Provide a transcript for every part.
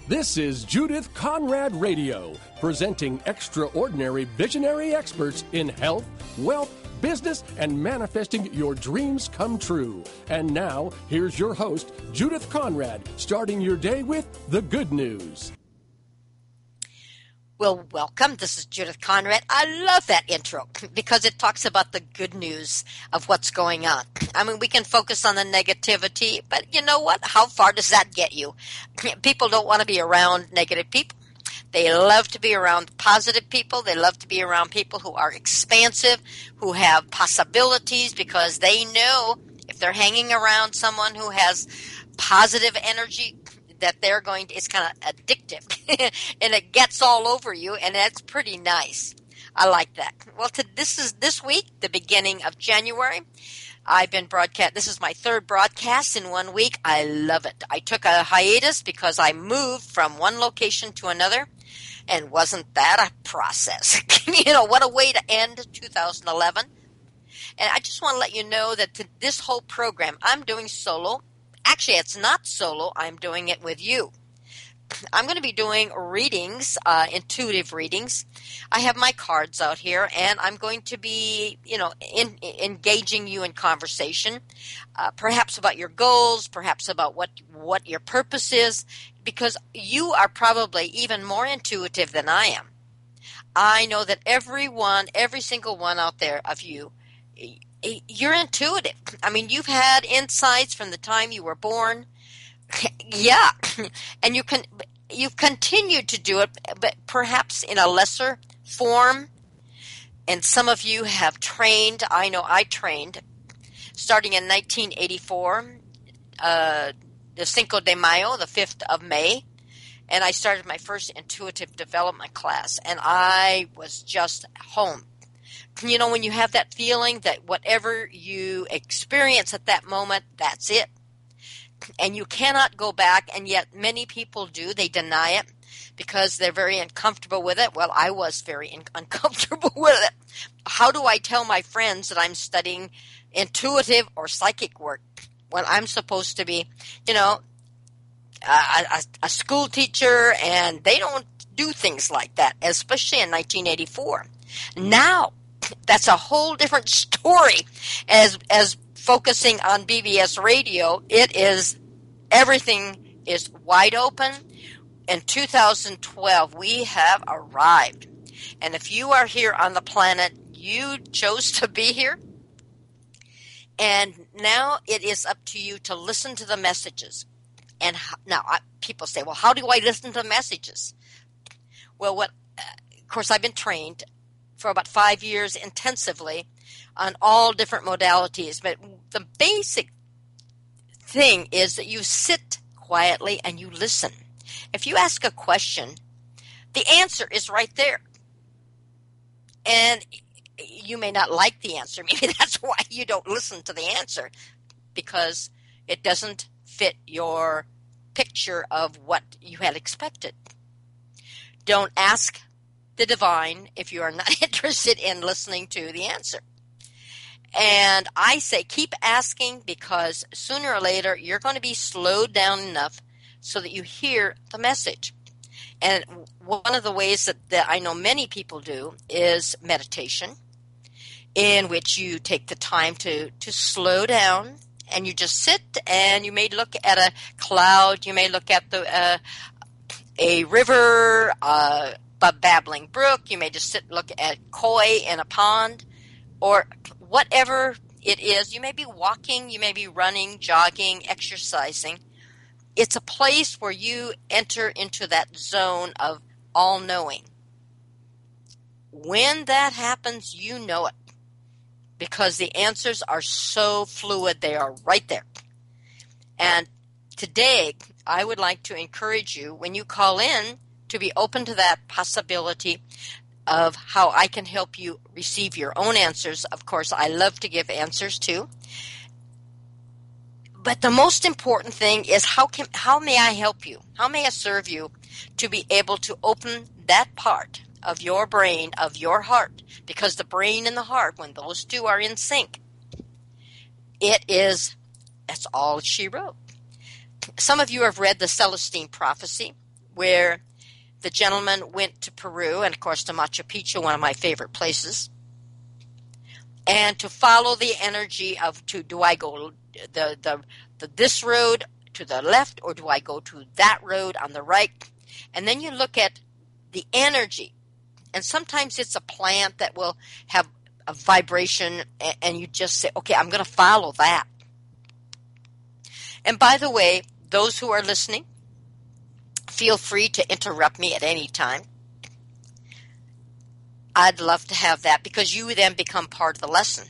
This is Judith Conrad Radio, presenting extraordinary visionary experts in health, wealth, business, and manifesting your dreams come true. And now, here's your host, Judith Conrad, starting your day with the good news. Well, welcome. This is Judith Conrad. I love that intro because it talks about the good news of what's going on. I mean, we can focus on the negativity, but you know what? How far does that get you? People don't want to be around negative people. They love to be around positive people. They love to be around people who are expansive, who have possibilities, because they know if they're hanging around someone who has positive energy, that they're going to, it's kind of addictive and it gets all over you, and that's pretty nice. I like that. Well, this week, the beginning of January, I've been this is my third broadcast in 1 week. I love it. I took a hiatus because I moved from one location to another, and wasn't that a process? You know, what a way to end 2011. And I just want to let you know that this whole program, I'm doing solo. Actually, it's not solo. I'm doing it with you. I'm going to be doing readings, intuitive readings. I have my cards out here, and I'm going to be, engaging you in conversation, perhaps about your goals, perhaps about what your purpose is, because you are probably even more intuitive than I am. I know that every single one out there of you, you're intuitive. I mean, you've had insights from the time you were born. Yeah. And you've continued to do it, but perhaps in a lesser form. And some of you have trained. I know I trained starting in 1984, the Cinco de Mayo, the 5th of May. And I started my first intuitive development class, and I was just home. You know, when you have that feeling that whatever you experience at that moment, that's it. And you cannot go back, and yet many people do. They deny it because they're very uncomfortable with it. Well, I was very uncomfortable with it. How do I tell my friends that I'm studying intuitive or psychic work when I'm supposed to be, a school teacher, and they don't do things like that, especially in 1984. Now, that's a whole different story. As focusing on BBS radio, everything is wide open. In 2012, we have arrived. And if you are here on the planet, you chose to be here. And now it is up to you to listen to the messages. And now people say, well, how do I listen to the messages? Well, of course, I've been trained for about 5 years intensively on all different modalities. But the basic thing is that you sit quietly and you listen. If you ask a question, the answer is right there. And you may not like the answer. Maybe that's why you don't listen to the answer, because it doesn't fit your picture of what you had expected. Don't ask the divine if you are not interested in listening to the answer. And I say keep asking, because sooner or later you're going to be slowed down enough so that you hear the message. And one of the ways that I know many people do is meditation, in which you take the time to slow down, and you just sit, and you may look at a cloud, you may look at a river, a babbling brook, you may just look at koi in a pond, or whatever it is. You may be walking, you may be running, jogging, exercising. It's a place where you enter into that zone of all-knowing. When that happens, you know it, because the answers are so fluid. They are right there. And today, I would like to encourage you, when you call in, to be open to that possibility of how I can help you receive your own answers. Of course, I love to give answers too. But the most important thing is how may I help you? How may I serve you to be able to open that part of your brain, of your heart? Because the brain and the heart, when those two are in sync, that's all she wrote. Some of you have read the Celestine Prophecy, where the gentleman went to Peru and, of course, to Machu Picchu, one of my favorite places, and to follow the energy of, do I go this road to the left, or do I go to that road on the right? And then you look at the energy, and sometimes it's a plant that will have a vibration, and you just say, okay, I'm going to follow that. And by the way, those who are listening, feel free to interrupt me at any time. I'd love to have that, because you then become part of the lesson.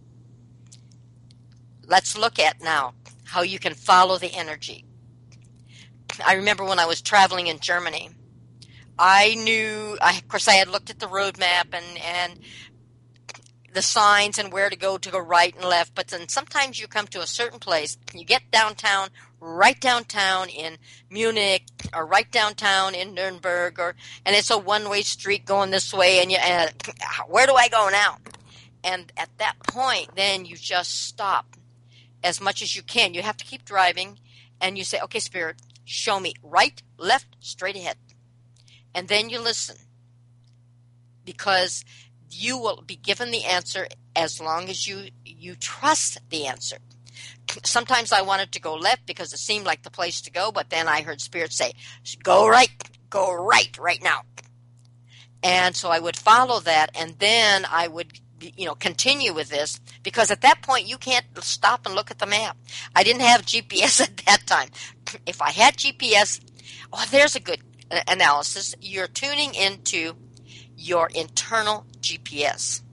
Let's look at now how you can follow the energy. I remember when I was traveling in Germany, I knew, of course, I had looked at the road map and the signs and where to go right and left, but then sometimes you come to a certain place, you get downtown, right downtown in Munich, or right downtown in Nuremberg, and it's a one-way street going this way, and where do I go now? And at that point, then you just stop as much as you can. You have to keep driving, and you say, okay, Spirit, show me right, left, straight ahead. And then you listen, because you will be given the answer as long as you trust the answer. Sometimes I wanted to go left because it seemed like the place to go, but then I heard Spirit say, go right now. And so I would follow that, and then I would continue with this, because at that point you can't stop and look at the map. I didn't have GPS at that time. If I had GPS, there's a good analysis. You're tuning into your internal GPS.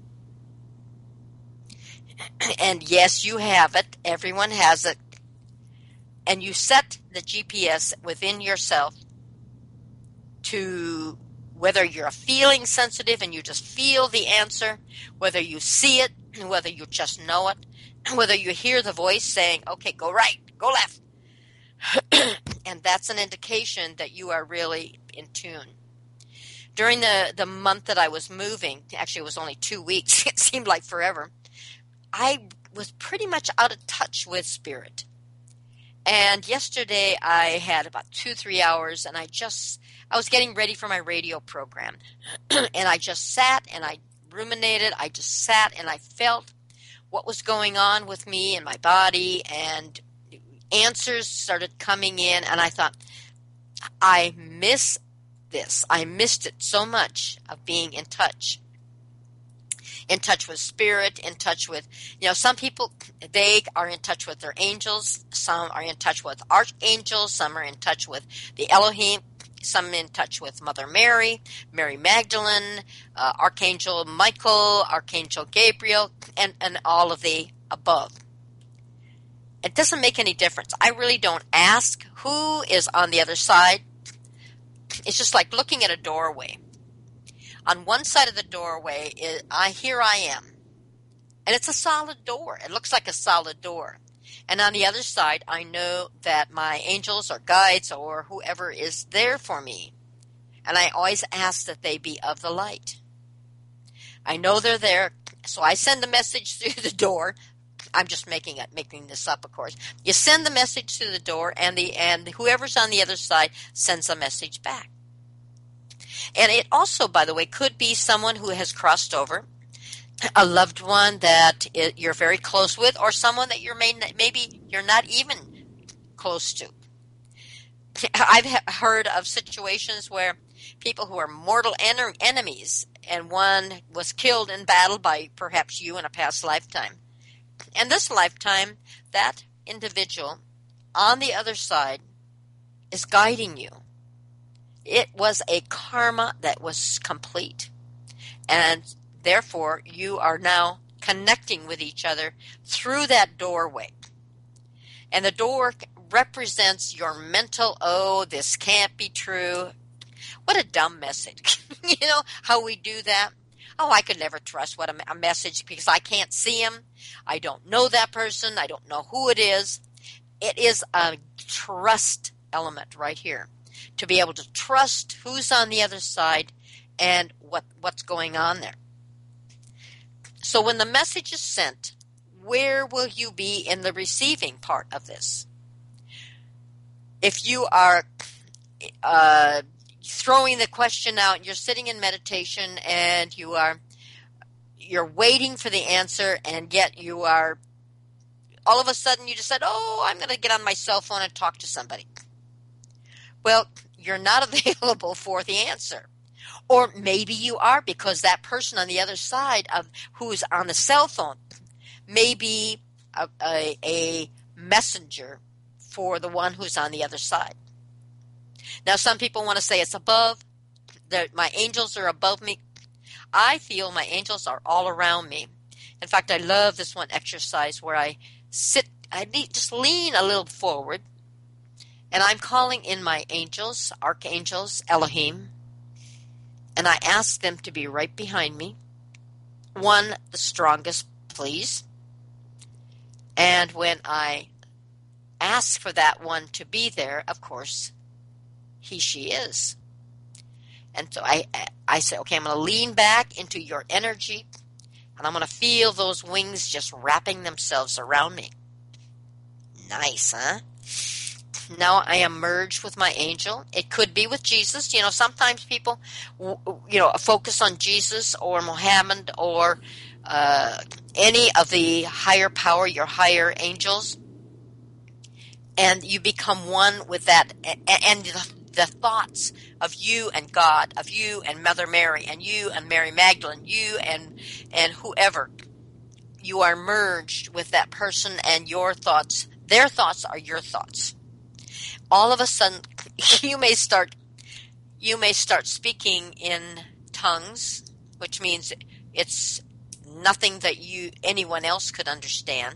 And yes, you have it. Everyone has it. And you set the GPS within yourself to, whether you're feeling sensitive and you just feel the answer, whether you see it, whether you just know it, whether you hear the voice saying, okay, go right, go left. And that's an indication that you are really in tune. During the month that I was moving, actually it was only 2 weeks, it seemed like forever, I was pretty much out of touch with Spirit. And yesterday I had about 2-3 hours, and I was getting ready for my radio program. And I just sat and I ruminated. I just sat and I felt what was going on with me and my body, and answers started coming in, and I thought, I miss this. I missed it so much, of being in touch with Spirit, in touch with, some people, they are in touch with their angels, some are in touch with archangels, some are in touch with the Elohim, some in touch with Mother Mary, Mary Magdalene, Archangel Michael, Archangel Gabriel, and all of the above. It doesn't make any difference. I really don't ask who is on the other side. It's just like looking at a doorway. On one side of the doorway, here I am. And it's a solid door. It looks like a solid door. And on the other side, I know that my angels or guides or whoever is there for me. And I always ask that they be of the light. I know they're there, so I send a message through the door. I'm just making this up, of course. You send the message through the door, and whoever's on the other side sends a message back. And it also, by the way, could be someone who has crossed over, a loved one that you're very close with, or someone that maybe you're not even close to. I've heard of situations where people who are mortal enemies, and one was killed in battle by perhaps you in a past lifetime. And this lifetime, that individual on the other side is guiding you. It was a karma that was complete. And therefore, you are now connecting with each other through that doorway. And the door represents your mental, this can't be true. What a dumb message. You know how we do that? I could never trust what a message, because I can't see him. I don't know that person. I don't know who it is. It is a trust element right here. To be able to trust who's on the other side and what's going on there. So when the message is sent, where will you be in the receiving part of this? If you are throwing the question out. You're sitting in meditation, and you're waiting for the answer, and yet you are, all of a sudden you just said, oh, I'm going to get on my cell phone and talk to somebody. Well, you're not available for the answer. Or maybe you are, because that person on the other side of who's on the cell phone may be a messenger for the one who's on the other side. Now, some people want to say it's above, that my angels are above me. I feel my angels are all around me. In fact, I love this one exercise where I just lean a little forward, and I'm calling in my angels, archangels, Elohim, and I ask them to be right behind me. One, the strongest, please. And when I ask for that one to be there, of course, she is. And so I say, okay, I'm going to lean back into your energy, and I'm going to feel those wings just wrapping themselves around me. Nice, huh? Now I am merged with my angel. It could be with Jesus. Sometimes people, focus on Jesus or Muhammad or any of the higher power, your higher angels, and you become one with that. And the thoughts of you and God, of you and Mother Mary, and you and Mary Magdalene, you and whoever, you are merged with that person, and your thoughts, their thoughts are your thoughts. All of a sudden, you may start speaking in tongues, which means it's nothing that anyone else could understand.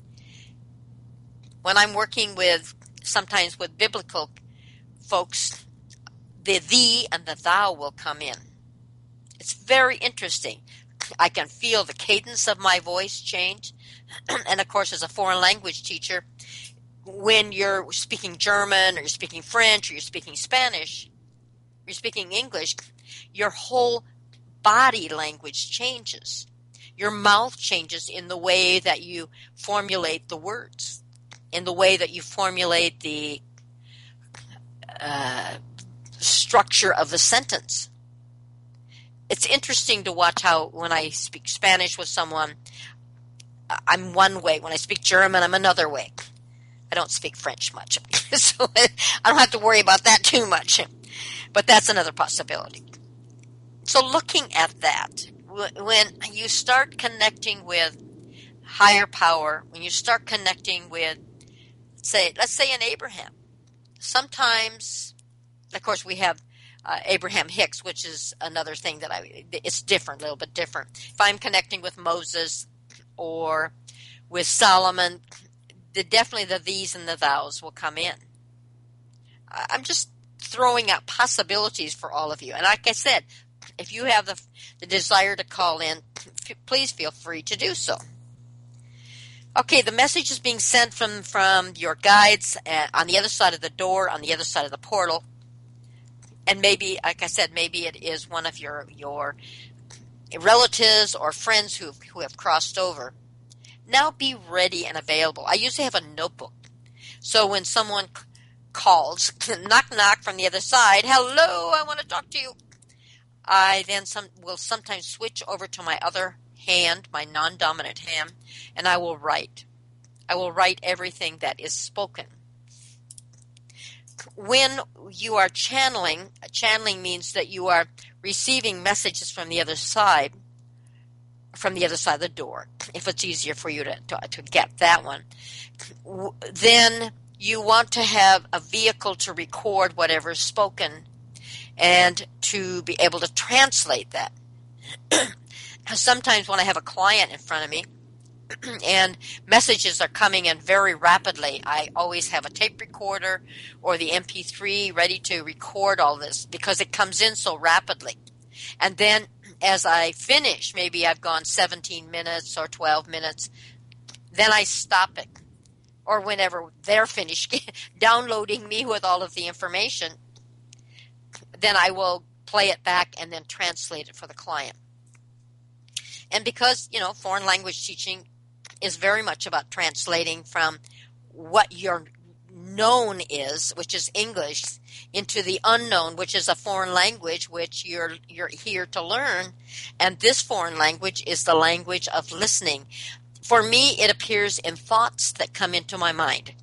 When I'm working sometimes with biblical folks, the thee and the thou will come in. It's very interesting. I can feel the cadence of my voice change. And of course, as a foreign language teacher, when you're speaking German or you're speaking French or you're speaking Spanish, or you're speaking English, your whole body language changes. Your mouth changes in the way that you formulate the words, in the way that you formulate the structure of the sentence. It's interesting to watch how when I speak Spanish with someone, I'm one way. When I speak German, I'm another way. I don't speak French much, so I don't have to worry about that too much. But that's another possibility. So looking at that, when you start connecting with higher power, when you start connecting with, let's say an Abraham, sometimes, of course, we have Abraham Hicks, which is another thing that it's different, a little bit different. If I'm connecting with Moses or with Solomon, definitely the these and the thous will come in. I'm just throwing out possibilities for all of you. And like I said, if you have the desire to call in, please feel free to do so. Okay, the message is being sent from your guides on the other side of the door, on the other side of the portal. And maybe, like I said, maybe it is one of your relatives or friends who have crossed over. Now be ready and available. I usually have a notebook. So when someone calls, knock, knock from the other side, hello, I want to talk to you. I then will sometimes switch over to my other hand, my non-dominant hand, and I will write. I will write everything that is spoken. When you are channeling means that you are receiving messages from the other side of the door, if it's easier for you to get that one. Then you want to have a vehicle to record whatever is spoken and to be able to translate that. Sometimes when I have a client in front of me and messages are coming in very rapidly, I always have a tape recorder or the MP3 ready to record all this because it comes in so rapidly. And then as I finish, maybe I've gone 17 minutes or 12 minutes, then I stop it. Or whenever they're finished downloading me with all of the information, then I will play it back and then translate it for the client. And because, foreign language teaching is very much about translating from what you're known is, which is English, into the unknown, which is a foreign language, which you're here to learn. And this foreign language is the language of listening. For me, it appears in thoughts that come into my mind.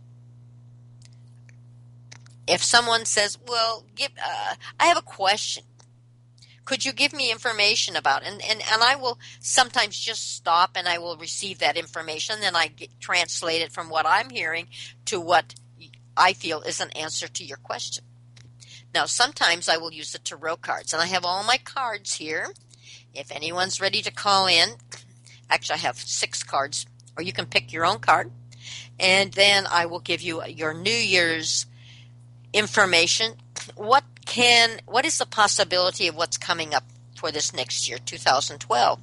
If someone says, well, I have a question. Could you give me information about it? And I will sometimes just stop and I will receive that information. Then I translate it from what I'm hearing to what I feel is an answer to your question. Now, sometimes I will use the tarot cards. And I have all my cards here. If anyone's ready to call in, actually I have 6 cards, or you can pick your own card. And then I will give you your New Year's information. What is the possibility of what's coming up for this next year, 2012?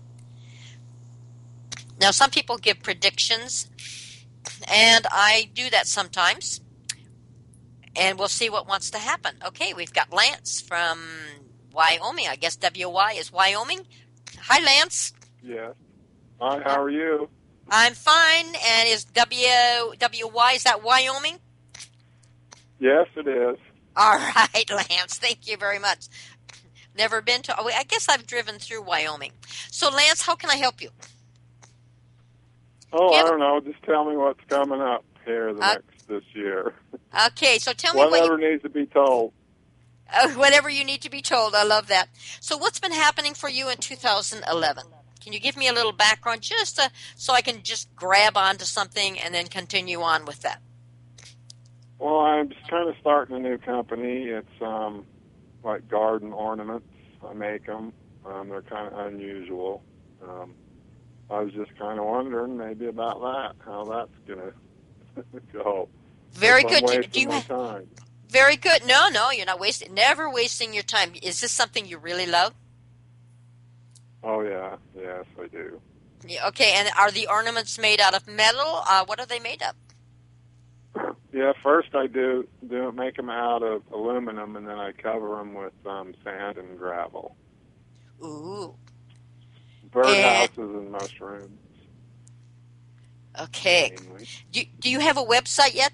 Now, some people give predictions, and I do that sometimes, and we'll see what wants to happen. Okay, we've got Lance from Wyoming. I guess WY is Wyoming. Hi, Lance. Yes. Hi, how are you? I'm fine, and is WY, is that Wyoming? Yes, it is. All right, Lance. Thank you very much. Never been to. I guess I've driven through Wyoming. So, Lance, how can I help you? I don't know. Just tell me what's coming up here this year. Okay, so tell me whatever needs to be told. Whatever you need to be told. I love that. So, what's been happening for you in 2011? Can you give me a little background, just so I can just grab onto something and then continue on with that? Well, I'm just kind of starting a new company. It's like garden ornaments. I make them. They're kind of unusual. I was just kind of wondering maybe about that, how that's going to go. Very good. Do you have time? Very good. No, you're not never wasting your time. Is this something you really love? Oh, yeah. Yes, I do. Yeah, okay, and are the ornaments made out of metal? What are they made of? Yeah, first I make them out of aluminum, and then I cover them with sand and gravel. Ooh. Birdhouses and mushrooms. Okay. Do you have a website yet?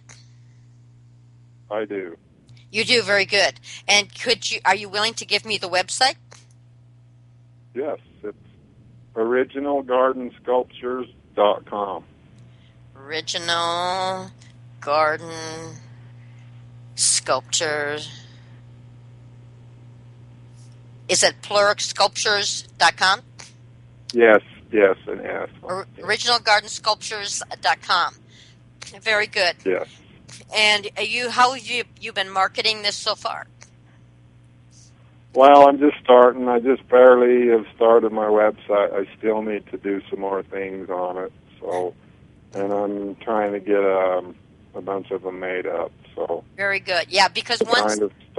I do. You do, very good. And are you willing to give me the website? Yes, it's originalgardensculptures.com. Original Garden Sculptures. Is it pluricsculptures.com? Yes, and yes. Originalgardensculptures.com. Very good. Yes. And how have you been marketing this so far? Well, I'm just starting. I just barely have started my website. I still need to do some more things on it. So, and I'm trying to get a bunch of them made up. So very good. Yeah, because once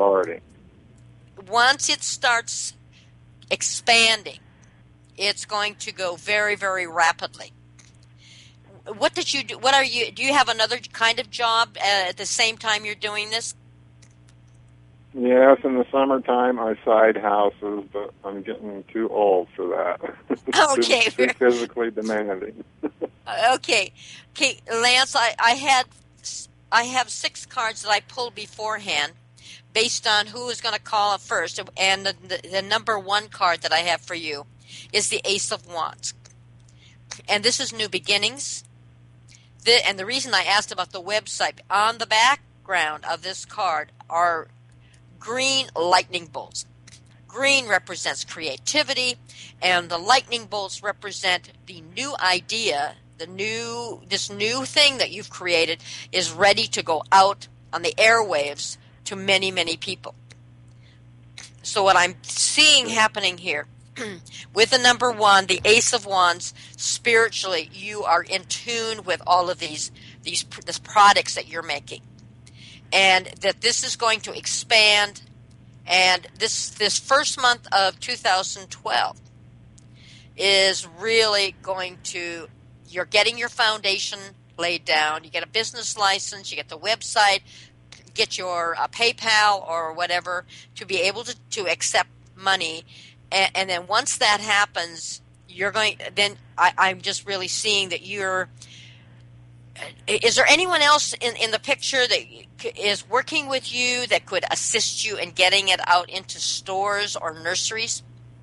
it starts expanding, it's going to go very, very rapidly. What did you do? Do you have another kind of job at the same time you're doing this? Yes, in the summertime I side houses, but I'm getting too old for that. Okay. Too physically demanding. Okay, Lance, I have 6 cards that I pulled beforehand based on who is going to call it first, and the number 1 card that I have for you is the Ace of Wands. And this is New Beginnings. And the reason I asked about the website, on the background of this card are green lightning bolts. Green represents creativity, and the lightning bolts represent the new idea, this new thing that you've created is ready to go out on the airwaves to many, many people. So what I'm seeing happening here, with the number 1, the Ace of Wands, spiritually, you are in tune with all of these products that you're making, and that this is going to expand. And this first month of 2012 is really going to. You're getting your foundation laid down. You get a business license. You get the website. Get your PayPal or whatever to be able to accept money. And then once that happens, you're going. Then I'm just really seeing that you're. Is there anyone else in the picture that is working with you that could assist you in getting it out into stores or nurseries?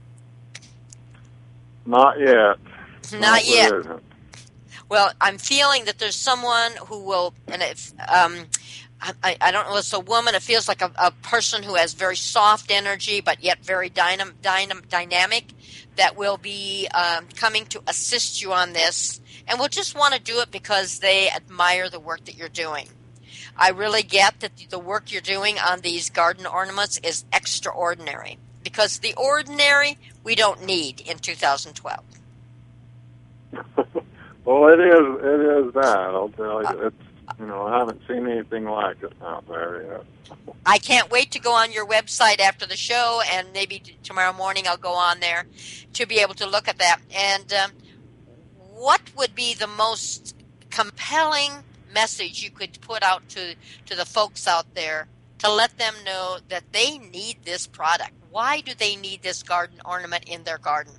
Not yet. Not yet. There isn't. Well, I'm feeling that there's someone who will, and if I don't know, it's a woman. It feels like a person who has very soft energy, but yet very dynamic, that will be coming to assist you on this, and will just want to do it because they admire the work that you're doing. I really get that the work you're doing on these garden ornaments is extraordinary, because the ordinary we don't need in 2012. Well, it is that. I'll tell you. It's, I haven't seen anything like it out there yet. I can't wait to go on your website after the show, and maybe tomorrow morning I'll go on there to be able to look at that. And what would be the most compelling message you could put out to the folks out there to let them know that they need this product? Why do they need this garden ornament in their garden?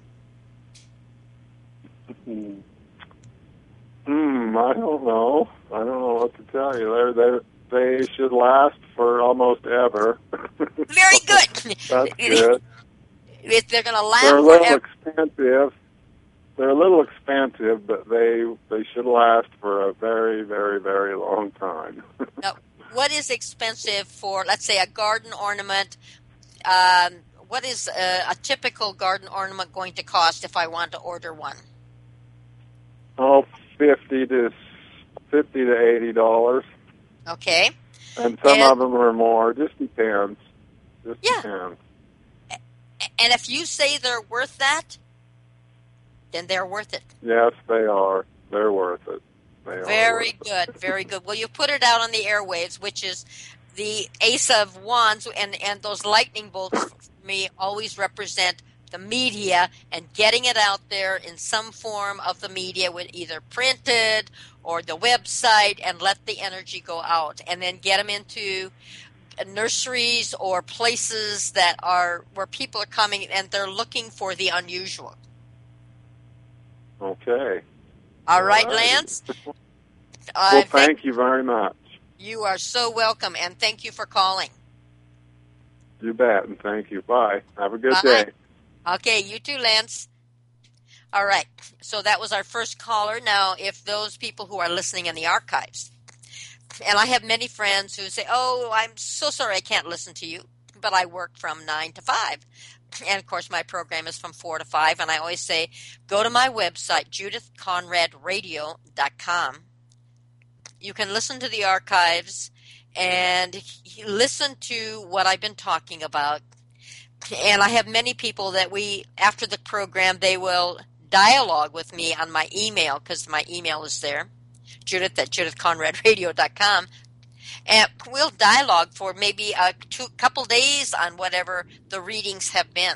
I don't know. I don't know what to tell you. They should last for almost ever. Very good. That's good. If they're going to last They're a little forever. expensive. They're a little expensive, but they should last for a very, very, very long time. Now, what is expensive for, let's say, a garden ornament? What is a typical garden ornament going to cost if I want to order one? Oh, $50 to $80. Okay. And some of them are more. Just depends. Depends. And if you say they're worth that, then they're worth it. Yes, they are. They're worth it. Very good. Very good. Well, you put it out on the airwaves, which is the Ace of Wands, and those lightning bolts for me always represent the media and getting it out there in some form of the media, with either printed or the website, and let the energy go out, and then get them into nurseries or places that are where people are coming and they're looking for the unusual. Okay. All right, Lance. Well, thank you very much. You are so welcome, and thank you for calling. You bet, and thank you. Bye. Have a good Bye. day. Okay, you too, Lance. All right, so that was our first caller. Now, if those people who are listening in the archives, and I have many friends who say, oh, I'm so sorry I can't listen to you, but I work from 9 to 5. And, of course, my program is from 4 to 5, and I always say, go to my website, JudithConradRadio.com. You can listen to the archives and listen to what I've been talking about. And I have many people that after the program, they will dialogue with me on my email, because my email is there, Judith@JudithConradRadio.com. And we'll dialogue for maybe a couple days on whatever the readings have been.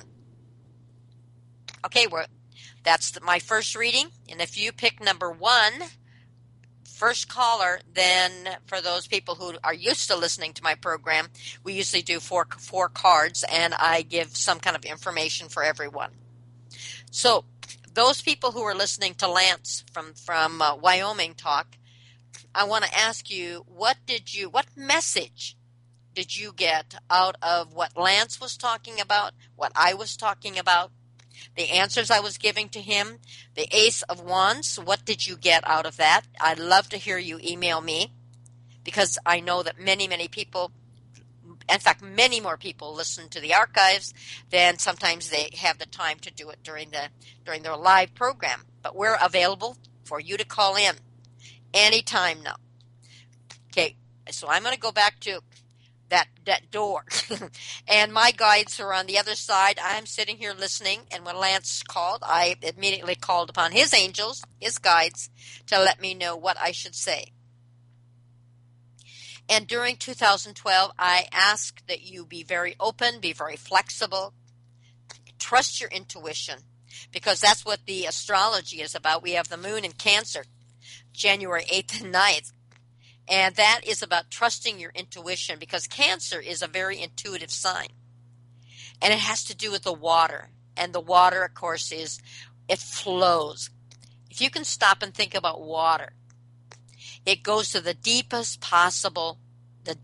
Okay, that's my first reading. And if you pick number 1, first caller, then for those people who are used to listening to my program, we usually do four cards, and I give some kind of information for everyone. So those people who are listening to Lance from Wyoming talk, I want to ask you, what message did you get out of what Lance was talking about, what I was talking about, the answers I was giving to him, the Ace of Wands? What did you get out of that? I'd love to hear you email me, because I know that many, many people, in fact, many more people listen to the archives than sometimes they have the time to do it during their live program. But we're available for you to call in anytime now. Okay, so I'm going to go back to that door. And my guides are on the other side. I'm sitting here listening, and when Lance called, I immediately called upon his angels, his guides, to let me know what I should say. And during 2012, I ask that you be very open, be very flexible, trust your intuition, because that's what the astrology is about. We have the moon in Cancer, January 8th and 9th. And that is about trusting your intuition, because Cancer is a very intuitive sign. And it has to do with the water. And the water, of course, it flows. If you can stop and think about water, it goes to the deepest possible, the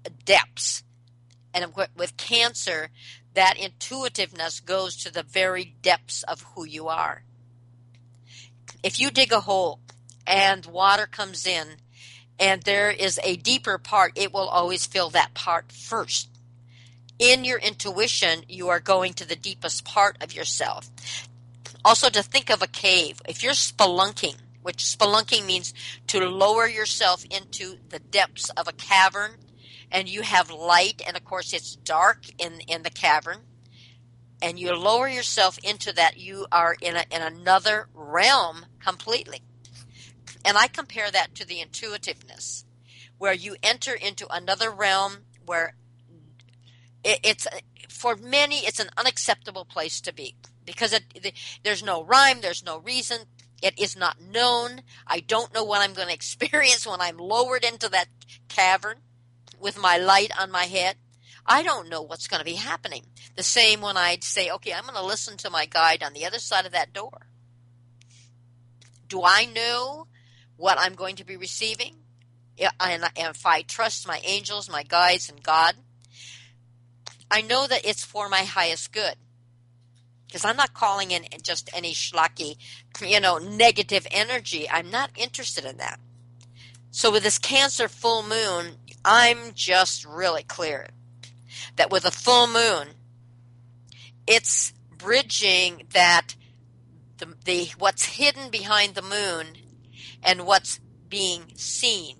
depths. And with Cancer, that intuitiveness goes to the very depths of who you are. If you dig a hole and water comes in and there is a deeper part, it will always fill that part first. In your intuition, you are going to the deepest part of yourself. Also, to think of a cave. If you're spelunking, which spelunking means to lower yourself into the depths of a cavern, and you have light, and of course it's dark in the cavern, and you lower yourself into that, you are in another realm completely. And I compare that to the intuitiveness, where you enter into another realm where it's for many, it's an unacceptable place to be because there's no rhyme, there's no reason. It is not known. I don't know what I'm going to experience when I'm lowered into that cavern with my light on my head. I don't know what's going to be happening. The same when I'd say, okay, I'm going to listen to my guide on the other side of that door. Do I know what I'm going to be receiving? And if I trust my angels, my guides, and God, I know that it's for my highest good. Because I'm not calling in just any schlocky, negative energy. I'm not interested in that. So with this Cancer full moon, I'm just really clear that with a full moon, it's bridging that the what's hidden behind the moon and what's being seen.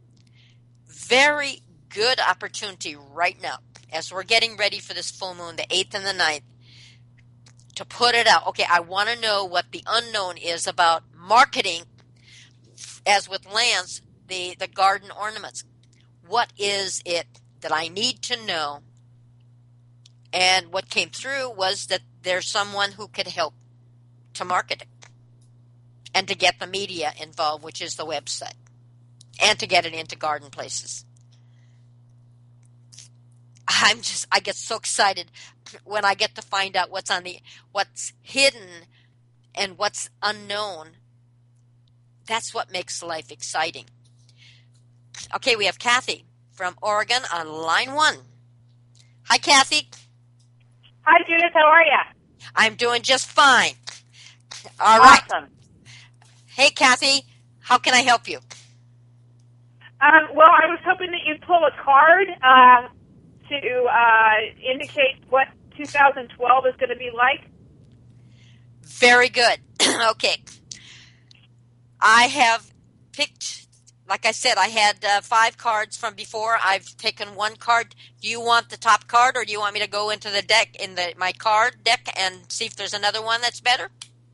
Very good opportunity right now as we're getting ready for this full moon, the 8th and the 9th, to put it out. Okay, I want to know what the unknown is about marketing, as with Lance, the garden ornaments. What is it that I need to know? And what came through was that there's someone who could help to market it and to get the media involved, which is the website, and to get it into garden places. I get so excited when I get to find out what's hidden and what's unknown. That's what makes life exciting. Okay, we have Kathy from Oregon on line 1. Hi, Kathy. Hi, Judith. How are you? I'm doing just fine. All right. Awesome. Hey, Kathy, how can I help you? Well, I was hoping that you'd pull a card to indicate what 2012 is going to be like. Very good. Okay. I have picked, like I said, I had 5 cards from before. I've taken 1 card. Do you want the top card, or do you want me to go into the deck, my card deck, and see if there's another one that's better?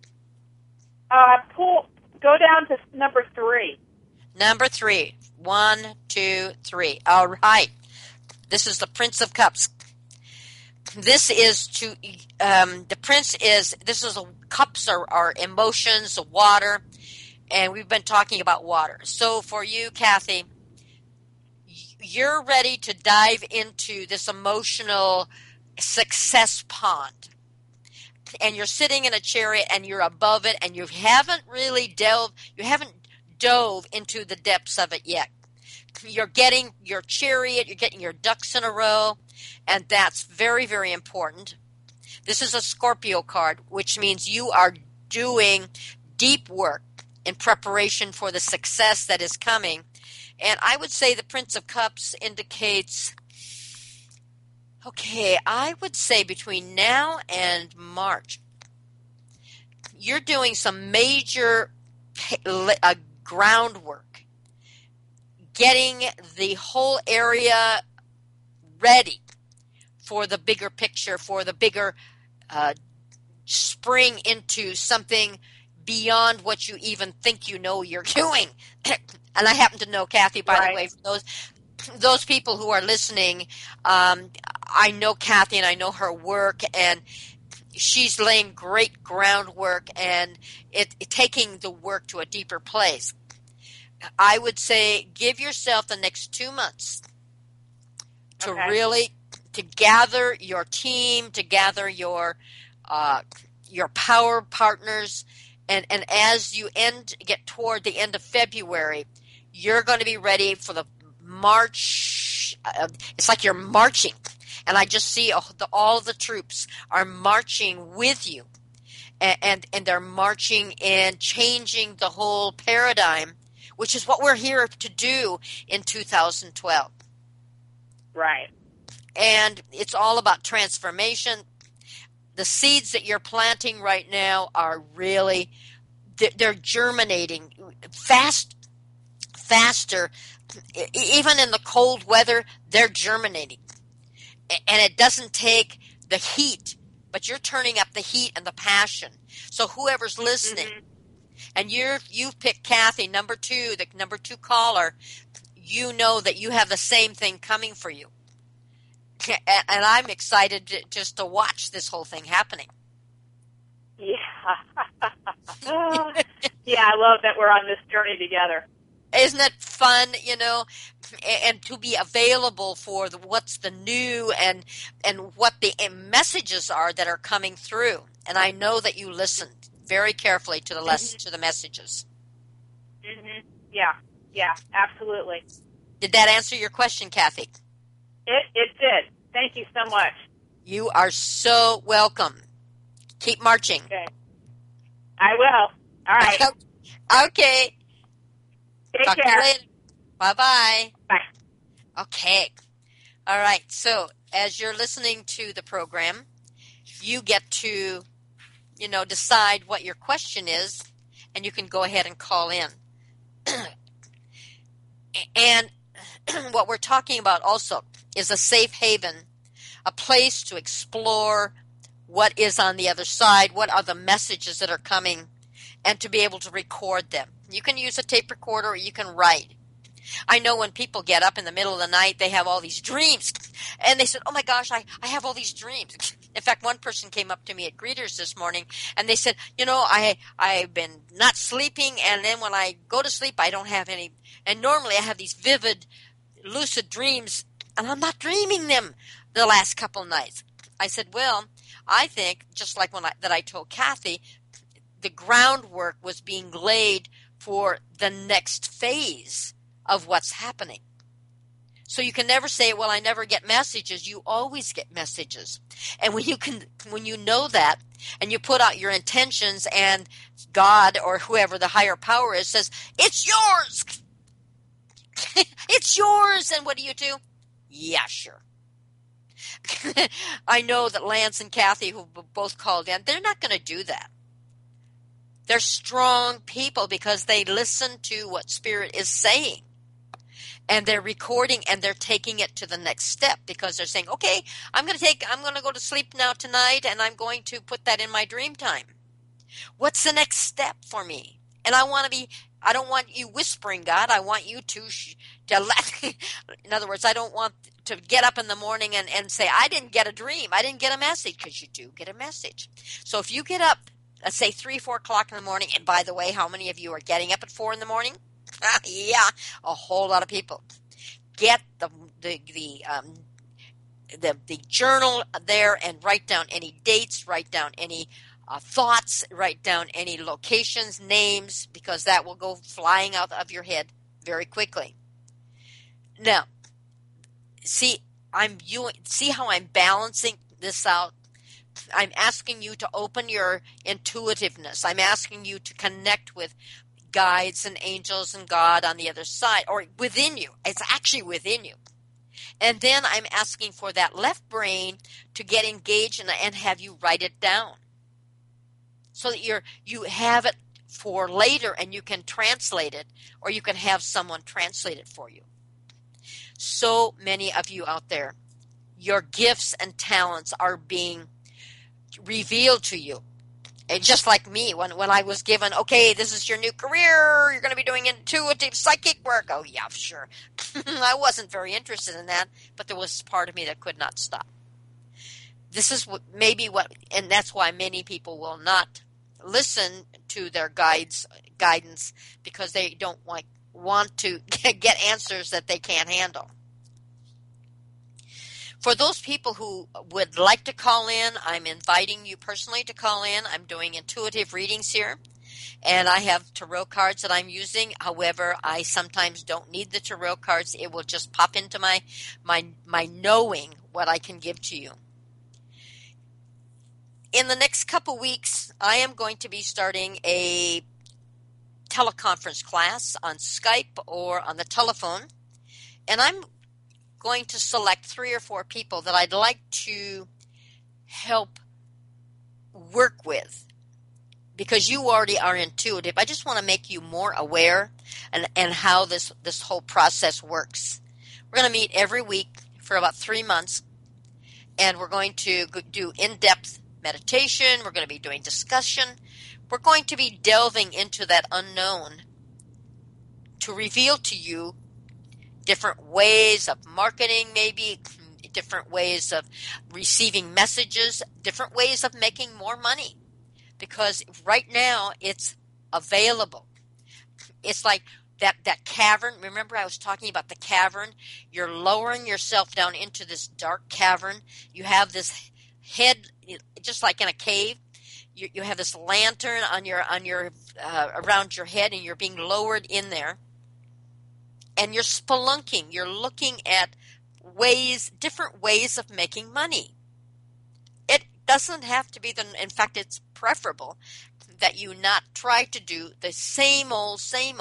Go down to number 3. Number 3. 1, 2, 3. All right. This is the Prince of Cups. This is cups are emotions, water, and we've been talking about water. So for you, Kathy, you're ready to dive into this emotional success pond. And you're sitting in a chariot and you're above it and you haven't dove into the depths of it yet. You're getting your chariot, you're getting your ducks in a row, and that's very, very important. This is a Scorpio card, which means you are doing deep work in preparation for the success that is coming. And I would say the Prince of Cups indicates, I would say between now and March, you're doing some major groundwork, getting the whole area ready for the bigger picture, for the bigger spring into something beyond what you even think you know you're doing. And I happen to know Kathy, by the way, for those people who are listening, I know Kathy and I know her work, and she's laying great groundwork and taking the work to a deeper place. I would say give yourself the next 2 months to really gather your team, to gather your power partners, and as you get toward the end of February, you're going to be ready for the March march. It's like you're marching. And I just see all the troops are marching with you. And they're marching and changing the whole paradigm, which is what we're here to do in 2012. Right. And it's all about transformation. The seeds that you're planting right now are really, they're germinating faster. Even in the cold weather, they're germinating. And it doesn't take the heat, but you're turning up the heat and the passion. So whoever's listening, and you've picked Kathy, number 2, the number 2 caller, you know that you have the same thing coming for you. And I'm excited just to watch this whole thing happening. Yeah. Yeah, I love that we're on this journey together. Isn't it fun, and to be available for what's the new and what the messages are that are coming through. And I know that you listened very carefully to to the messages. Mm-hmm. Yeah, absolutely. Did that answer your question, Kathy? It did. Thank you so much. You are so welcome. Keep marching. Okay. I will. All right. Okay. Take Talk care. to you later. Bye-bye. Bye. Okay. All right. So as you're listening to the program, you get to, decide what your question is, and you can go ahead and call in. And what we're talking about also is a safe haven, a place to explore what is on the other side, what are the messages that are coming, and to be able to record them. You can use a tape recorder or you can write. I know when people get up in the middle of the night, they have all these dreams. And they said, oh my gosh, I have all these dreams. In fact, one person came up to me at Greeters this morning and they said, I've been not sleeping, and then when I go to sleep, I don't have any. And normally I have these vivid, lucid dreams, and I'm not dreaming them the last couple nights. I said, well, I think, just like I told Kathy, the groundwork was being laid for the next phase of what's happening. So you can never say, well, I never get messages. You always get messages. And when you know that, and you put out your intentions, and God or whoever the higher power is says, it's yours. It's yours. And what do? Yeah, sure. I know that Lance and Kathy, who both called in, they're not going to do that. They're strong people because they listen to what Spirit is saying. And they're recording and they're taking it to the next step because they're saying, okay, I'm going to go to sleep now tonight, and I'm going to put that in my dream time. What's the next step for me? And I don't want you whispering, God. I want you to in other words, I don't want to get up in the morning and say, I didn't get a dream. I didn't get a message, because you do get a message. So if you get up, let's say 3, 4 o'clock in the morning, and by the way, how many of you are getting up at 4 in the morning? Yeah, a whole lot of people. Get the journal there and write down any dates, write down any thoughts, write down any locations, names, because that will go flying out of your head very quickly. Now, see how I'm balancing this out? I'm asking you to open your intuitiveness. I'm asking you to connect with guides and angels and God on the other side, or within you. It's actually within you. And then I'm asking for that left brain to get engaged and have you write it down, so that you have it for later and you can translate it, or you can have someone translate it for you. So many of you out there, your gifts and talents are being revealed to you. And just like me, when I was given, okay, this is your new career, you're going to be doing intuitive psychic work. Oh, yeah, sure. I wasn't very interested in that, but there was part of me that could not stop. This is and that's why many people will not listen to their guidance, because they don't want to get answers that they can't handle. For those people who would like to call in, I'm inviting you personally to call in. I'm doing intuitive readings here. And I have tarot cards that I'm using. However, I sometimes don't need the tarot cards. It will just pop into my knowing what I can give to you. In the next couple weeks, I am going to be starting a teleconference class on Skype or on the telephone. And I'm going to select 3 or 4 people that I'd like to help work with. Because you already are intuitive. I just want to make you more aware and how this whole process works. We're going to meet every week for about 3 months. And we're going to do in-depth meditation. We're going to be doing discussion. We're going to be delving into that unknown to reveal to you different ways of marketing, maybe different ways of receiving messages, different ways of making more money. Because right now it's available. It's like that cavern. Remember I was talking about the cavern? You're lowering yourself down into this dark cavern. You have this head, just like in a cave. You have this lantern on your around your head, and you're being lowered in there. And you're spelunking. You're looking at different ways of making money. It doesn't have to be in fact, it's preferable that you not try to do the same old.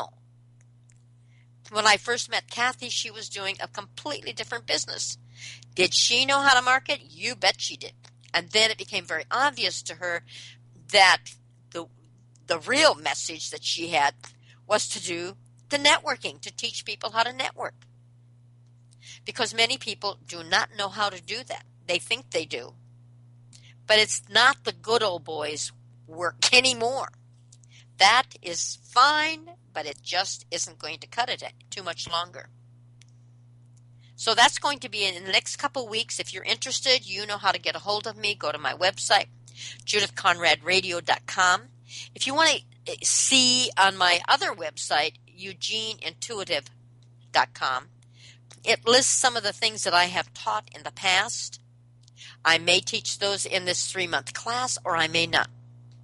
When I first met Kathy, she was doing a completely different business. Did she know how to market? You bet she did. And then it became very obvious to her that the real message that she had was to do the networking, to teach people how to network. Because many people do not know how to do that. They think they do. But it's not the good old boys work anymore. That is fine, but it just isn't going to cut it too much longer. So that's going to be in the next couple weeks. If you're interested, you know how to get a hold of me. Go to my website, JudithConradRadio.com. If you want to see on my other website, EugeneIntuitive.com, it lists some of the things that I have taught in the past. I may teach those in this 3-month class, or I may not.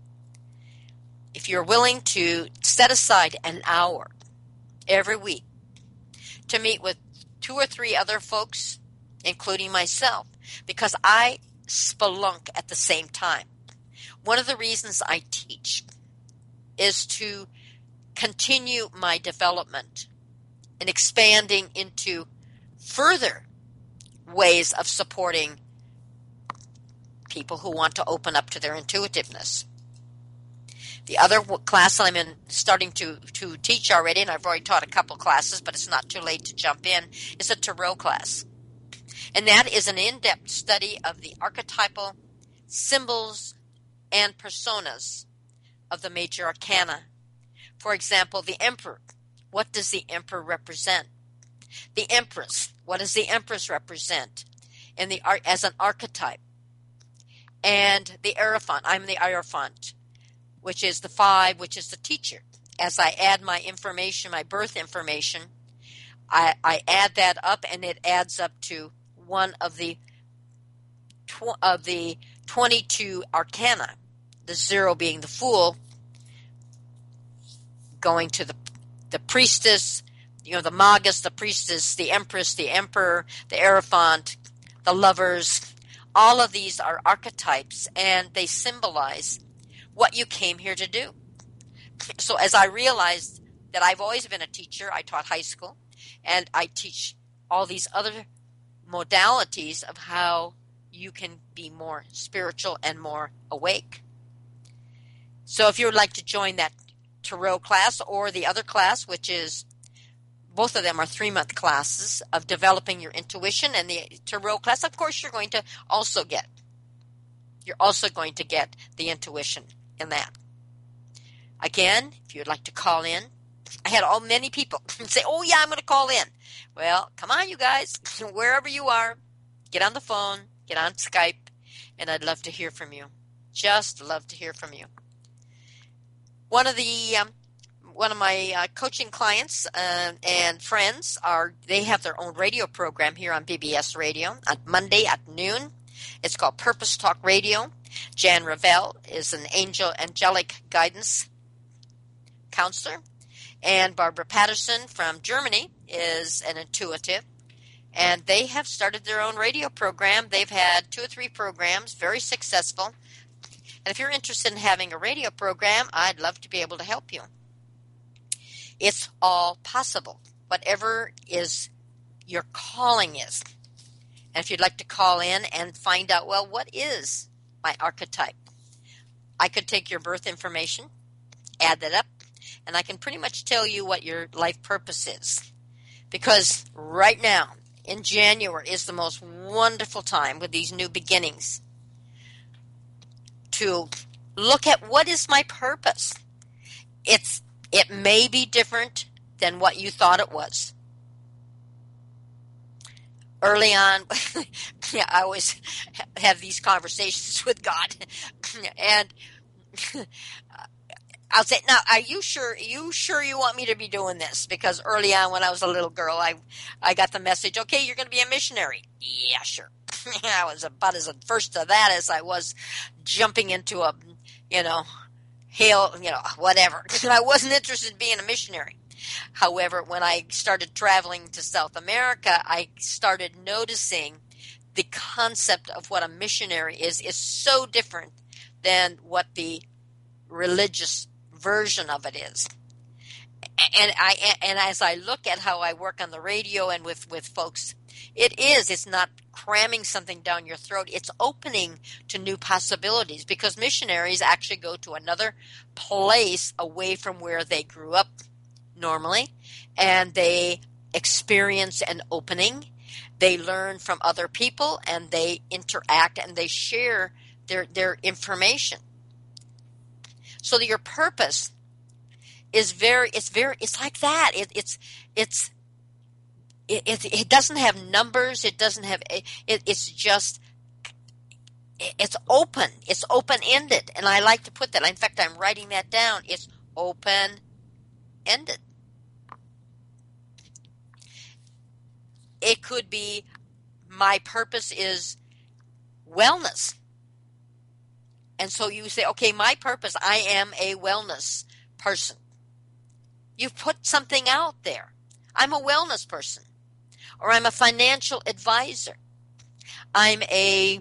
If you're willing to set aside an hour every week to meet with 2 or 3 other folks, including myself, because I spelunk at the same time. One of the reasons I teach is to continue my development and expanding into further ways of supporting people who want to open up to their intuitiveness. The other class I'm starting to teach already, and I've already taught a couple classes, but it's not too late to jump in, is a tarot class. And that is an in-depth study of the archetypal symbols and personas of the major arcana. For example, the Emperor. What does the Emperor represent? The Empress. What does the Empress represent as an archetype? And the Hierophant. I'm the Hierophant, which is the 5, which is the teacher. As I add my information, my birth information, I add that up, and it adds up to one of the 22 arcana. The 0 being the Fool, going to the Priestess, the Magus, the Priestess, the Empress, the Emperor, the Hierophant, the Lovers. All of these are archetypes, and they symbolize what you came here to do. So as I realized that I've always been a teacher, I taught high school, and I teach all these other modalities of how you can be more spiritual and more awake. So if you would like to join that tarot class or the other class, which is, both of them are 3-month classes of developing your intuition, and the tarot class, of course, you're also going to get the intuition in that. Again, if you'd like to call in, I had many people say, oh yeah, I'm going to call in. Well, come on, you guys, wherever you are, get on the phone, get on Skype, and I'd love to hear from you. Just love to hear from you. One of my coaching clients and friends they have their own radio program here on BBS Radio on Monday at noon. It's called Purpose Talk Radio. Jan Ravel is an angelic guidance counselor. And Barbara Patterson from Germany is an intuitive. And they have started their own radio program. They've had 2 or 3 programs, very successful. And if you're interested in having a radio program, I'd love to be able to help you. It's all possible. Whatever is your calling is. And if you'd like to call in and find out, well, what is my archetype? I could take your birth information, add that up, and I can pretty much tell you what your life purpose is. Because right now, in January, is the most wonderful time with these new beginnings to look at what is my purpose. It may be different than what you thought it was. Early on, yeah, I always have these conversations with God, and I'll say, now, are you sure you want me to be doing this? Because early on when I was a little girl, I got the message, okay, you're going to be a missionary. Yeah, sure. I was about as averse to that as I was jumping into a, hail, whatever. I wasn't interested in being a missionary. However, when I started traveling to South America, I started noticing the concept of what a missionary is so different than what the religious version of it is. And as I look at how I work on the radio and with folks, it's not cramming something down your throat. It's opening to new possibilities, because missionaries actually go to another place away from where they grew up normally, and they experience an opening. They learn from other people, and they interact, and they share their information. So that your purpose is it's like that. It doesn't have numbers. It doesn't have, it's just, it's open. It's open-ended. And I like to put that. In fact, I'm writing that down. It's open-ended. It could be, my purpose is wellness. And so you say, okay, my purpose, I am a wellness person. You've put something out there. I'm a wellness person. Or I'm a financial advisor. I'm an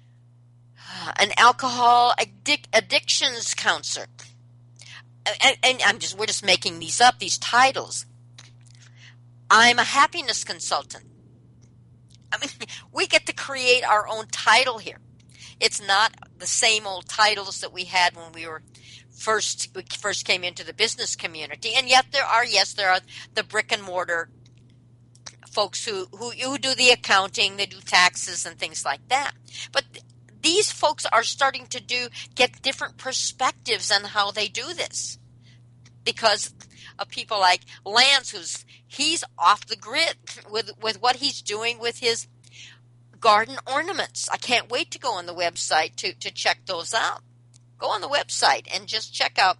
alcohol addictions counselor. And we're just making these up, these titles. I'm a happiness consultant. I mean, we get to create our own title here. It's not the same old titles that we had when we first came into the business community. And yet there are the brick and mortar folks who do the accounting, they do taxes and things like that. But these folks are starting to get different perspectives on how they do this, because of people like Lance, he's off the grid with what he's doing with his garden ornaments. I can't wait to go on the website to check those out. Go on the website and just check out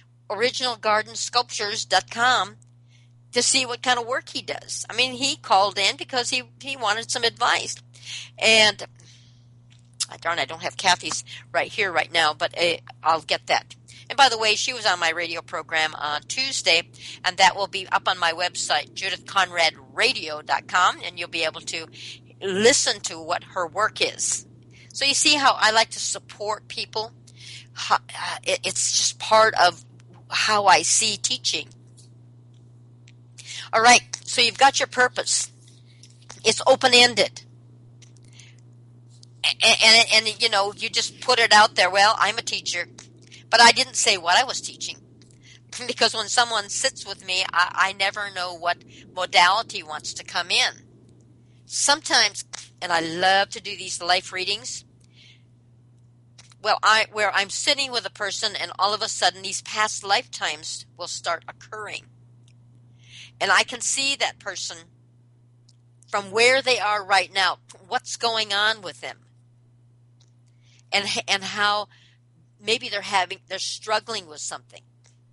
originalgardensculptures.com to see what kind of work he does. I mean, he called in because he wanted some advice. And I don't have Kathy's right here right now, but I'll get that. And by the way, she was on my radio program on Tuesday, and that will be up on my website, JudithConradRadio.com, and you'll be able to listen to what her work is. So you see how I like to support people? It's just part of how I see teaching. All right, so you've got your purpose. It's open-ended. And you just put it out there. Well, I'm a teacher, but I didn't say what I was teaching. Because when someone sits with me, I never know what modality wants to come in. Sometimes, and I love to do these life readings, where I'm sitting with a person and all of a sudden these past lifetimes will start occurring. And I can see that person from where they are right now, what's going on with them, and how maybe they're struggling with something.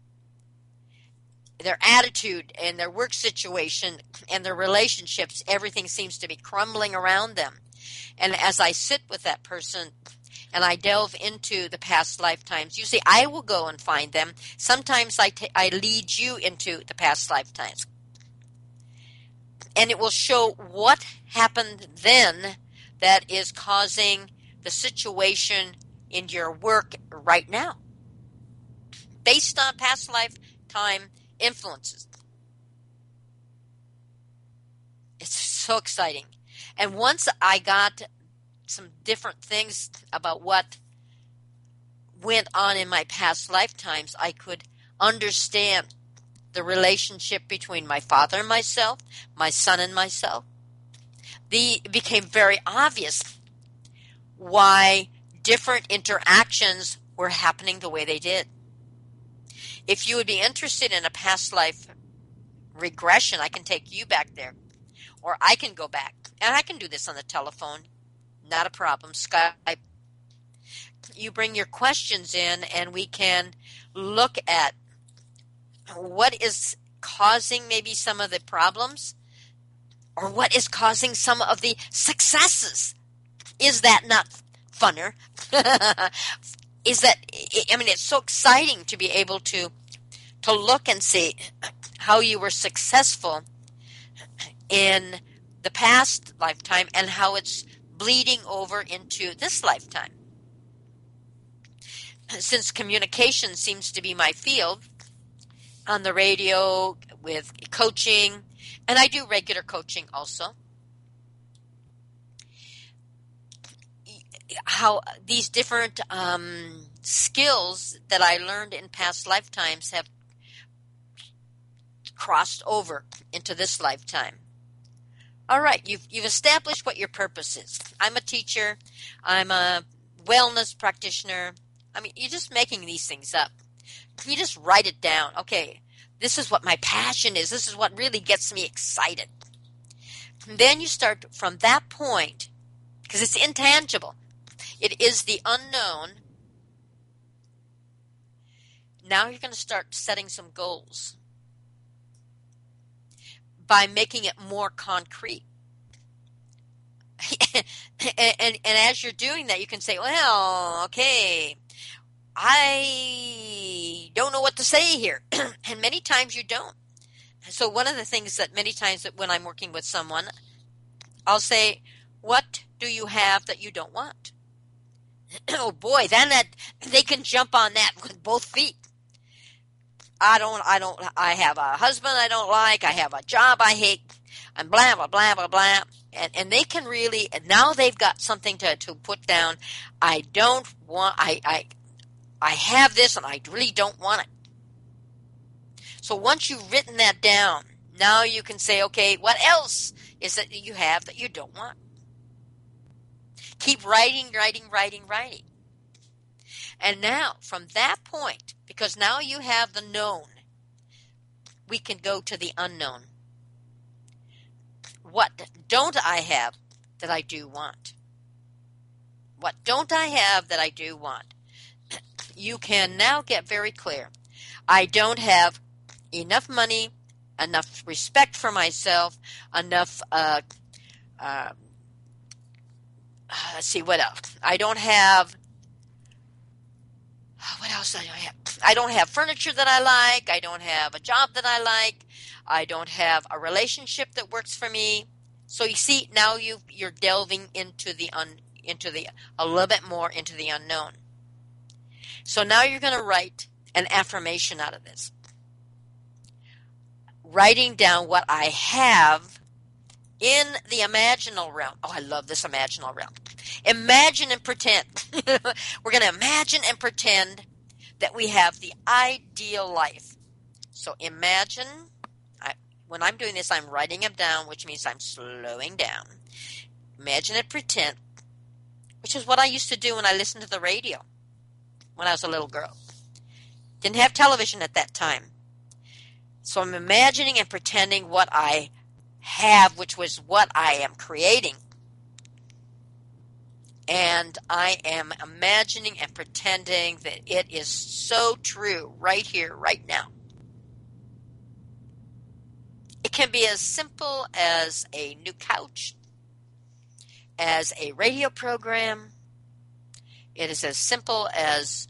Their attitude and their work situation and their relationships, everything seems to be crumbling around them. And as I sit with that person, and I delve into the past lifetimes. Usually I will go and find them. Sometimes I lead you into the past lifetimes. And it will show what happened then that is causing the situation in your work right now, based on past lifetime influences. It's so exciting. And once I got some different things about what went on in my past lifetimes, I could understand the relationship between my father and myself, my son and myself. It became very obvious why different interactions were happening the way they did. If you would be interested in a past life regression, I can take you back there. Or I can go back. And I can do this on the telephone. Not a problem. Skype. You bring your questions in and we can look at what is causing maybe some of the problems or what is causing some of the successes. Is that not funner? Is that, I mean, it's so exciting to be able to look and see how you were successful in the past lifetime and how it's bleeding over into this lifetime. Since communication seems to be my field, on the radio with coaching, and I do regular coaching also, how these different skills that I learned in past lifetimes have crossed over into this lifetime. All right, you've established what your purpose is. I'm a teacher. I'm a wellness practitioner. I mean, you're just making these things up. You just write it down. Okay, this is what my passion is. This is what really gets me excited. And then you start from that point, because it's intangible. It is the unknown. Now you're going to start setting some goals by making it more concrete. and as you're doing that, you can say, well, okay, I don't know what to say here. And many times you don't. So one of the things that many times that when I'm working with someone, I'll say, what do you have that you don't want? Oh boy, then they can jump on that with both feet. I have a husband I don't like, I have a job I hate, and blah, blah, blah, blah, blah. And they can really, and now they've got something to put down. I don't want, I have this and I really don't want it. So once you've written that down, now you can say, okay, what else is it that you have that you don't want? Keep writing. And now, from that point, because now you have the known, we can go to the unknown. What don't I have that I do want? What don't I have that I do want? You can now get very clear. I don't have enough money, enough respect for myself, enough, let's see, what else? I don't have, what else do I have? I don't have furniture that I like. I don't have a job that I like. I don't have a relationship that works for me. So you see, now you're delving into a little bit more into the unknown. So now you're going to write an affirmation out of this. Writing down what I have in the imaginal realm. Oh, I love this imaginal realm. Imagine and pretend. We're going to imagine and pretend that we have the ideal life. So imagine, when I'm doing this, I'm writing them down, which means I'm slowing down. Imagine and pretend, which is what I used to do when I listened to the radio when I was a little girl. Didn't have television at that time. So I'm imagining and pretending what I have, which was what I am creating. And I am imagining and pretending that it is so true right here, right now. It can be as simple as a new couch, as a radio program. It is as simple as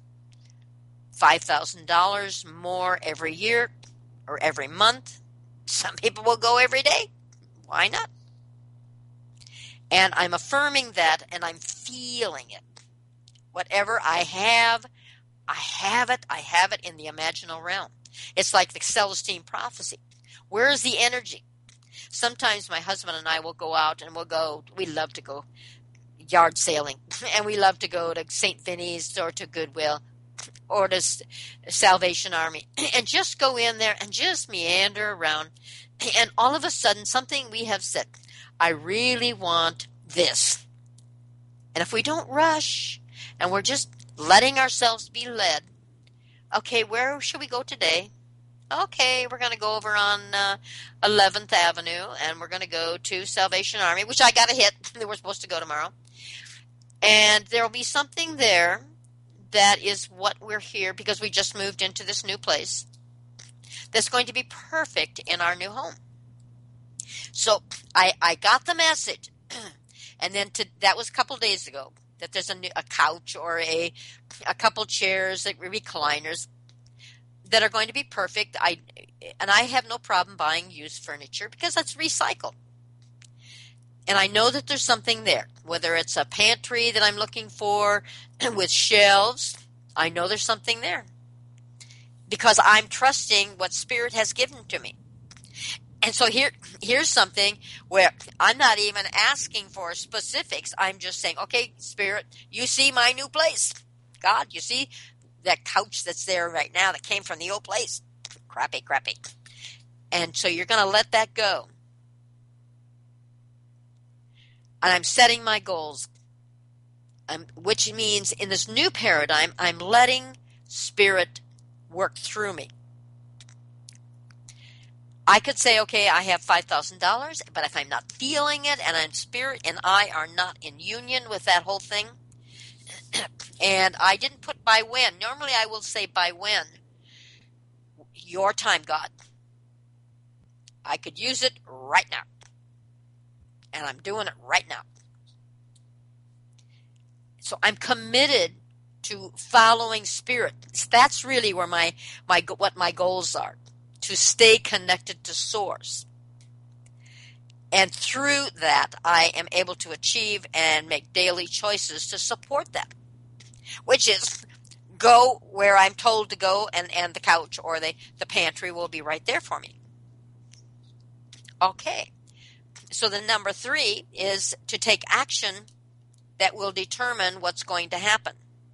$5,000 more every year or every month. Some people will go every day. Why not? And I'm affirming that, and I'm feeling it. Whatever I have it. I have it in the imaginal realm. It's like the Celestine prophecy. Where is the energy? Sometimes my husband and I will go out and we love to go yard sailing, and we love to go to St. Vinny's or to Goodwill or to Salvation Army, and just go in there and just meander around. And all of a sudden, something we have said, I really want this. And if we don't rush and we're just letting ourselves be led, okay, where should we go today? Okay, we're going to go over on 11th Avenue, and we're going to go to Salvation Army, which I got to hit. We're supposed to go tomorrow. And there will be something there that is what we're here, because we just moved into this new place, that's going to be perfect in our new home. So I got the message, and then that was a couple days ago, that there's a couch or a couple chairs, recliners, that are going to be perfect. I have no problem buying used furniture because that's recycled. And I know that there's something there, whether it's a pantry that I'm looking for with shelves. I know there's something there because I'm trusting what Spirit has given to me. And so here's something where I'm not even asking for specifics. I'm just saying, okay, Spirit, you see my new place. God, you see that couch that's there right now that came from the old place. Crappy. And so you're going to let that go. And I'm setting my goals, which means in this new paradigm, I'm letting Spirit work through me. I could say, okay, I have $5,000, but if I'm not feeling it, and I'm Spirit and I are not in union with that whole thing, and I didn't put by when. Normally I will say by when. Your time, God. I could use it right now. And I'm doing it right now. So I'm committed to following Spirit. That's really where what my goals are. To stay connected to Source. And through that, I am able to achieve and make daily choices to support that. Which is go where I'm told to go, and the couch or the pantry will be right there for me. Okay. So the number 3 is to take action that will determine what's going to happen.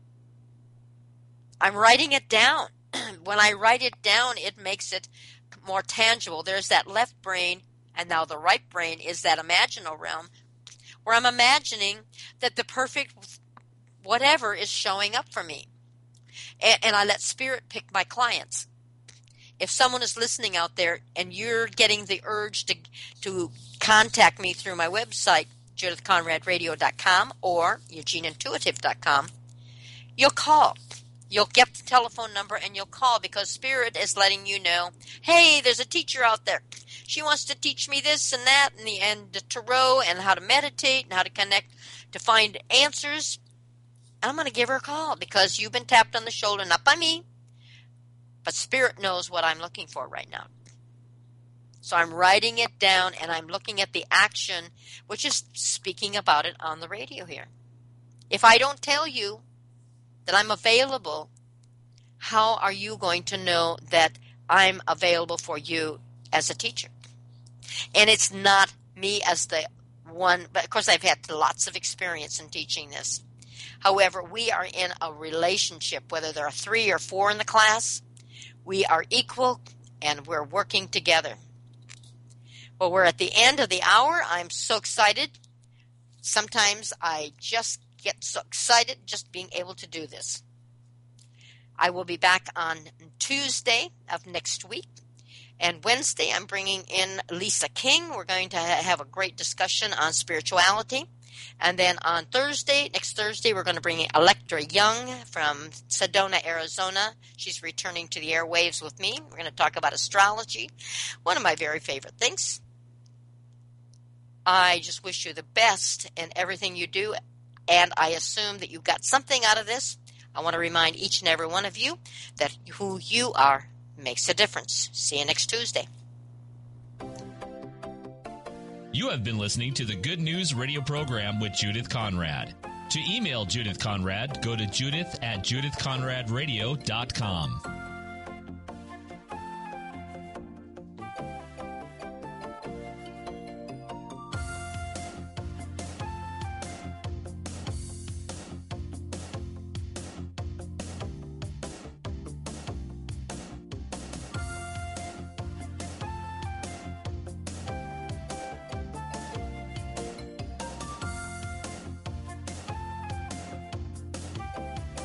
I'm writing it down. When I write it down, it makes it more tangible. There's that left brain, and now the right brain is that imaginal realm, where I'm imagining that the perfect whatever is showing up for me. And I let Spirit pick my clients. If someone is listening out there and you're getting the urge to contact me through my website, JudithConradRadio.com or EugeneIntuitive.com, you'll call. You'll get the telephone number and you'll call, because Spirit is letting you know, hey, there's a teacher out there. She wants to teach me this and that and the tarot and how to meditate and how to connect to find answers. I'm going to give her a call because you've been tapped on the shoulder, not by me, but Spirit knows what I'm looking for right now. So I'm writing it down and I'm looking at the action, which is speaking about it on the radio here. If I don't tell you that I'm available, how are you going to know that I'm available for you as a teacher? And it's not me as the one, but of course I've had lots of experience in teaching this. However, we are in a relationship, whether there are 3 or 4 in the class, we are equal and we're working together. Well, we're at the end of the hour. I'm so excited. Sometimes I just get so excited just being able to do this. I will be back on Tuesday of next week. And Wednesday, I'm bringing in Lisa King. We're going to have a great discussion on spirituality. And then on next Thursday, we're going to bring in Electra Young from Sedona, Arizona. She's returning to the airwaves with me. We're going to talk about astrology, one of my very favorite things. I just wish you the best in everything you do. and I assume that you got something out of this. I want to remind each and every one of you that who you are makes a difference. See you next Tuesday. You have been listening to the Good News Radio program with Judith Conrad. To email Judith Conrad, go to judith@judithconradradio.com.